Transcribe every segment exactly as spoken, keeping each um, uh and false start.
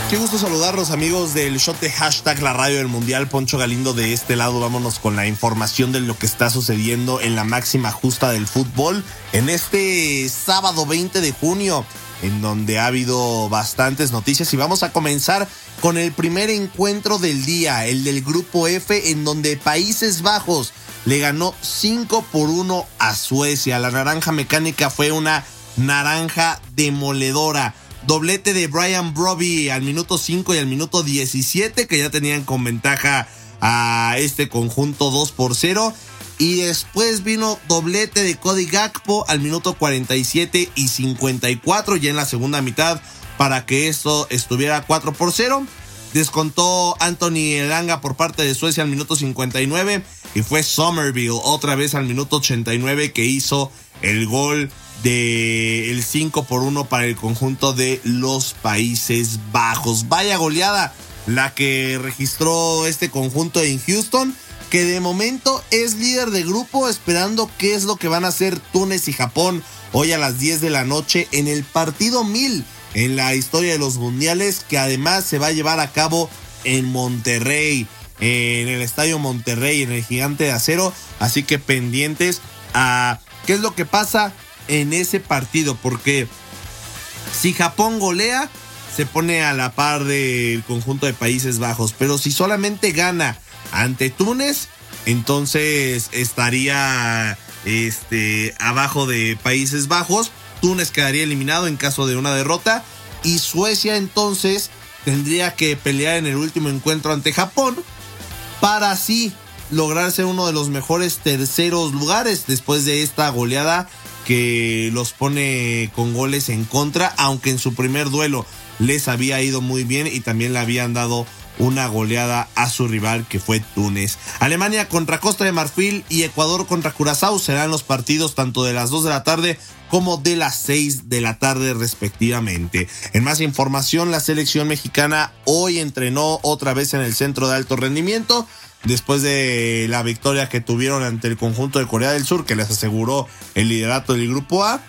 Qué gusto saludarlos, amigos del shot de hashtag La Radio del Mundial. Poncho Galindo de este lado. Vámonos con la información de lo que está sucediendo en la máxima justa del fútbol en este sábado veinte de junio, en donde ha habido bastantes noticias, y vamos a comenzar con el primer encuentro del día, el del grupo F, en donde Países Bajos le ganó cinco por uno a Suecia. La naranja mecánica fue una naranja demoledora. Doblete de Brian Brobbey al minuto cinco y al minuto diecisiete, que ya tenían con ventaja a este conjunto dos por cero. Y después vino doblete de Cody Gakpo al minuto cuarenta y siete y cincuenta y cuatro, ya en la segunda mitad, para que esto estuviera cuatro por cero. Descontó Anthony Elanga por parte de Suecia al minuto cincuenta y nueve. Y fue Somerville otra vez al minuto ochenta y nueve que hizo el gol de el cinco por uno para el conjunto de los Países Bajos. Vaya goleada la que registró este conjunto en Houston, que de momento es líder de grupo, esperando qué es lo que van a hacer Túnez y Japón hoy a las diez de la noche en el partido mil en la historia de los mundiales, que además se va a llevar a cabo en Monterrey, en el Estadio Monterrey, en el Gigante de Acero. Así que pendientes a qué es lo que pasa en ese partido, porque si Japón golea, se pone a la par del conjunto de Países Bajos, pero si solamente gana ante Túnez, entonces estaría este, abajo de Países Bajos. Túnez quedaría eliminado en caso de una derrota, y Suecia entonces tendría que pelear en el último encuentro ante Japón para así lograr ser uno de los mejores terceros lugares después de esta goleada que los pone con goles en contra, aunque en su primer duelo les había ido muy bien y también le habían dado una goleada a su rival, que fue Túnez. Alemania contra Costa de Marfil y Ecuador contra Curazao serán los partidos tanto de las dos de la tarde como de las seis de la tarde respectivamente. En más información, la selección mexicana hoy entrenó otra vez en el centro de alto rendimiento después de la victoria que tuvieron ante el conjunto de Corea del Sur, que les aseguró el liderato del grupo A,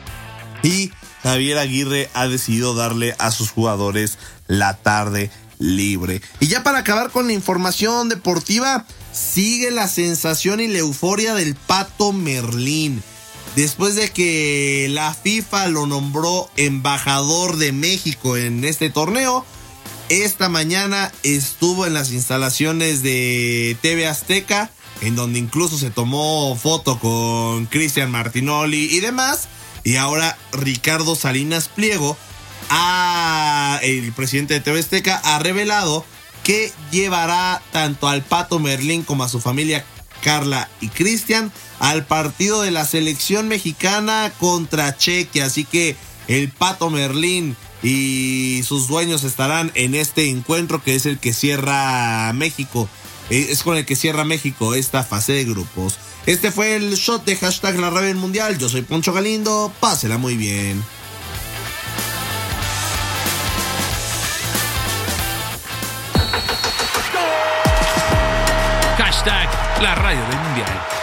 y Javier Aguirre ha decidido darle a sus jugadores la tarde libre. Y ya para acabar con la información deportiva, sigue la sensación y la euforia del Pato Merlín. Después de que la FIFA lo nombró embajador de México en este torneo, esta mañana estuvo en las instalaciones de T V Azteca, en donde incluso se tomó foto con Cristian Martinoli y demás. Y ahora Ricardo Salinas Pliego, a, el presidente de T V Azteca, ha revelado que llevará tanto al Pato Merlín como a su familia Carla y Cristian al partido de la selección mexicana contra Chequia. Así que el Pato Merlín y sus dueños estarán en este encuentro, que es el que cierra México. Es con el que cierra México esta fase de grupos. Este fue el shot de hashtag La Radio del Mundial. Yo soy Poncho Galindo. Pásela muy bien. Hashtag La Radio del Mundial.